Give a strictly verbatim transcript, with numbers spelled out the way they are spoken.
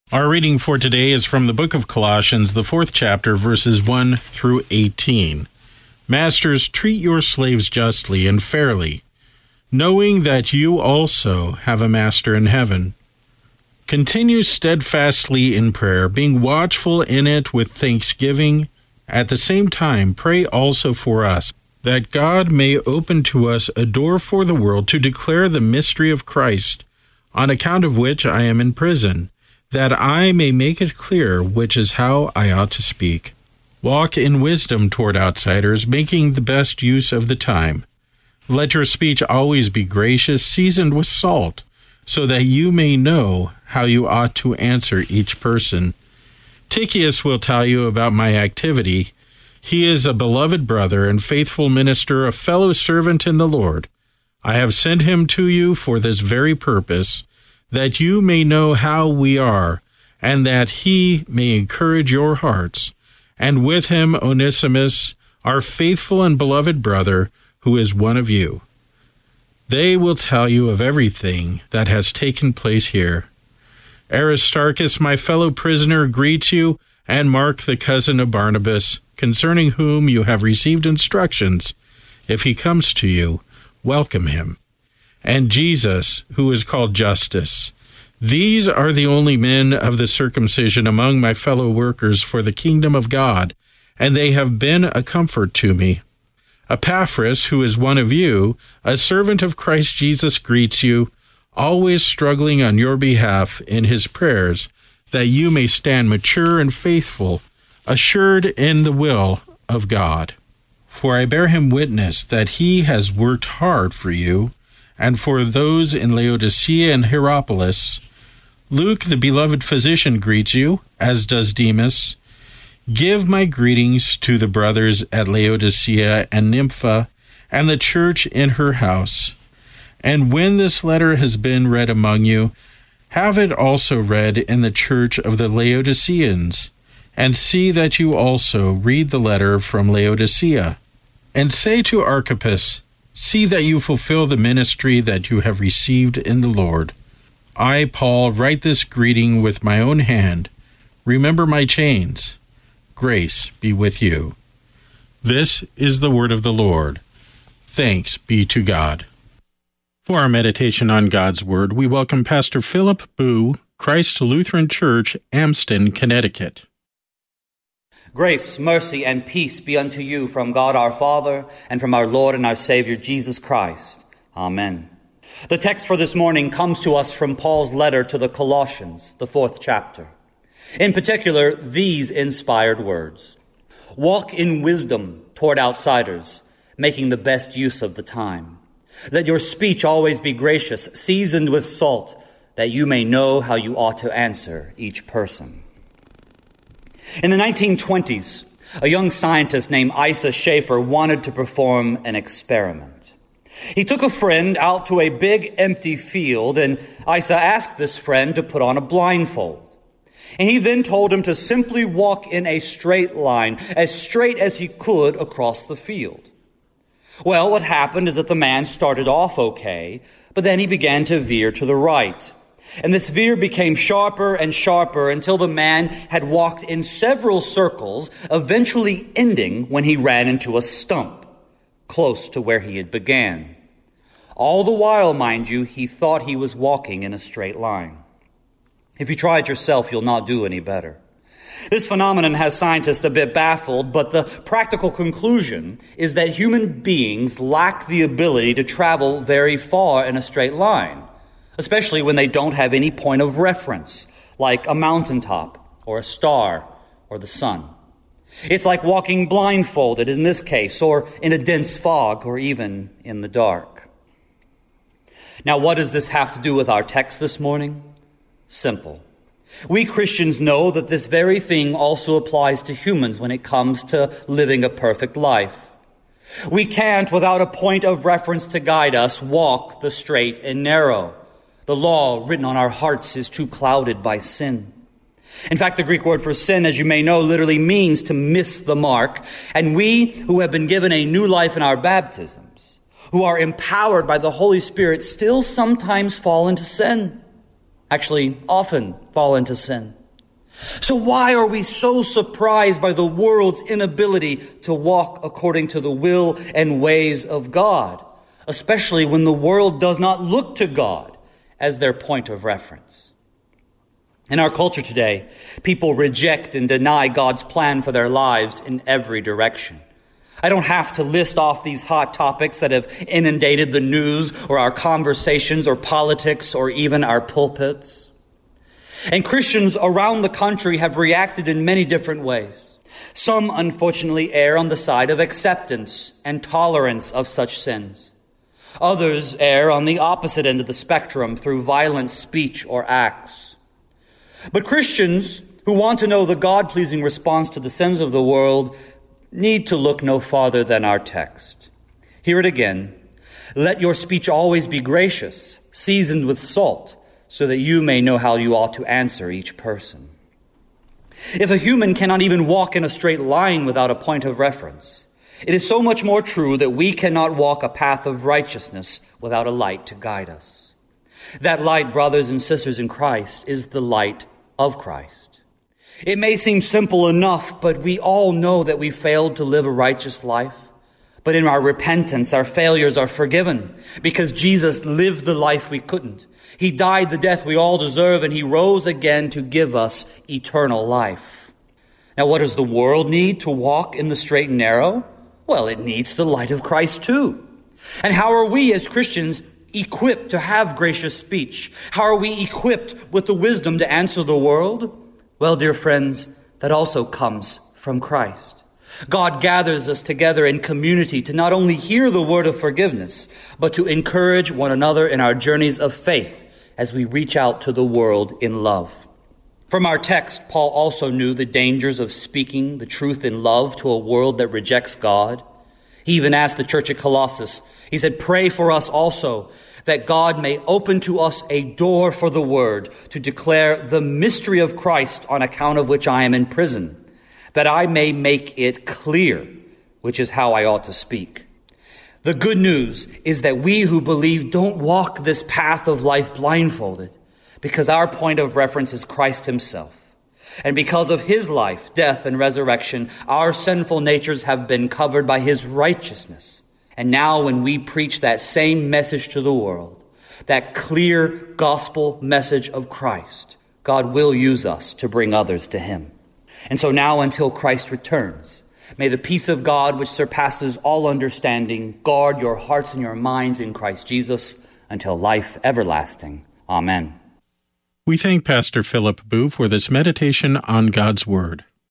Our reading for today is from the book of Colossians, the fourth chapter, verses one through eighteen. Masters, treat your slaves justly and fairly, knowing that you also have a master in heaven. Continue steadfastly in prayer, being watchful in it with thanksgiving. At the same time, pray also for us, that God may open to us a door for the world to declare the mystery of Christ, on account of which I am in prison, that I may make it clear which is how I ought to speak. Walk in wisdom toward outsiders, making the best use of the time. Let your speech always be gracious, seasoned with salt, so that you may know how you ought to answer each person. Tychicus will tell you about my activity. He is a beloved brother and faithful minister, a fellow servant in the Lord. I have sent him to you for this very purpose, that you may know how we are, and that he may encourage your hearts. And with him Onesimus, our faithful and beloved brother, who is one of you. They will tell you of everything that has taken place here. Aristarchus, my fellow prisoner, greets you, and Mark, the cousin of Barnabas, concerning whom you have received instructions. If he comes to you, welcome him. And Jesus, who is called Justus. These are the only men of the circumcision among my fellow workers for the kingdom of God, and they have been a comfort to me. Epaphras, who is one of you, a servant of Christ Jesus, greets you, always struggling on your behalf in his prayers, that you may stand mature and faithful, assured in the will of God. For I bear him witness that he has worked hard for you, and for those in Laodicea and Hierapolis. Luke, the beloved physician, greets you, as does Demas. Give my greetings to the brothers at Laodicea and Nympha, and the church in her house. And when this letter has been read among you, have it also read in the church of the Laodiceans, and see that you also read the letter from Laodicea. And say to Archippus, see that you fulfill the ministry that you have received in the Lord. I, Paul, write this greeting with my own hand. Remember my chains. Grace be with you. This is the word of the Lord. Thanks be to God. For our meditation on God's Word, we welcome Pastor Philip Boo, Christ Lutheran Church, Amston, Connecticut. Grace, mercy, and peace be unto you from God our Father and from our Lord and our Savior Jesus Christ. Amen. The text for this morning comes to us from Paul's letter to the Colossians, the fourth chapter. In particular, these inspired words. Walk in wisdom toward outsiders, making the best use of the time. Let your speech always be gracious, seasoned with salt, that you may know how you ought to answer each person. In the nineteen twenties, a young scientist named Asa Schaefer wanted to perform an experiment. He took a friend out to a big empty field, and Asa asked this friend to put on a blindfold. And he then told him to simply walk in a straight line, as straight as he could across the field. Well, what happened is that the man started off okay, but then he began to veer to the right. And this veer became sharper and sharper until the man had walked in several circles, eventually ending when he ran into a stump, close to where he had began. All the while, mind you, he thought he was walking in a straight line. If you try it yourself, you'll not do any better. This phenomenon has scientists a bit baffled, but the practical conclusion is that human beings lack the ability to travel very far in a straight line, especially when they don't have any point of reference, like a mountaintop or a star or the sun. It's like walking blindfolded in this case, or in a dense fog, or even in the dark. Now, what does this have to do with our text this morning? Simple. We Christians know that this very thing also applies to humans when it comes to living a perfect life. We can't, without a point of reference to guide us, walk the straight and narrow. The law written on our hearts is too clouded by sin. In fact, the Greek word for sin, as you may know, literally means to miss the mark. And we who have been given a new life in our baptisms, who are empowered by the Holy Spirit, still sometimes fall into sin. Actually, often fall into sin. So why are we so surprised by the world's inability to walk according to the will and ways of God, especially when the world does not look to God as their point of reference? In our culture today, people reject and deny God's plan for their lives in every direction. I don't have to list off these hot topics that have inundated the news or our conversations or politics or even our pulpits. And Christians around the country have reacted in many different ways. Some, unfortunately, err on the side of acceptance and tolerance of such sins. Others err on the opposite end of the spectrum through violent speech or acts. But Christians who want to know the God-pleasing response to the sins of the world need to look no farther than our text. Hear it again. Let your speech always be gracious, seasoned with salt, so that you may know how you ought to answer each person. If a human cannot even walk in a straight line without a point of reference, it is so much more true that we cannot walk a path of righteousness without a light to guide us. That light, brothers and sisters in Christ, is the light of Christ. It may seem simple enough, but we all know that we failed to live a righteous life. But in our repentance, our failures are forgiven because Jesus lived the life we couldn't. He died the death we all deserve, and he rose again to give us eternal life. Now, what does the world need to walk in the straight and narrow? Well, it needs the light of Christ too. And how are we as Christians equipped to have gracious speech? How are we equipped with the wisdom to answer the world? Well, dear friends, that also comes from Christ. God gathers us together in community to not only hear the word of forgiveness, but to encourage one another in our journeys of faith as we reach out to the world in love. From our text, Paul also knew the dangers of speaking the truth in love to a world that rejects God. He even asked the church at Colossus, he said, "Pray for us also, that God may open to us a door for the word to declare the mystery of Christ, on account of which I am in prison, that I may make it clear, which is how I ought to speak." The good news is that we who believe don't walk this path of life blindfolded, because our point of reference is Christ himself. And because of his life, death, and resurrection, our sinful natures have been covered by his righteousness. And now when we preach that same message to the world, that clear gospel message of Christ, God will use us to bring others to him. And so now, until Christ returns, may the peace of God, which surpasses all understanding, guard your hearts and your minds in Christ Jesus until life everlasting. Amen. We thank Pastor Philip Booe for this meditation on God's Word.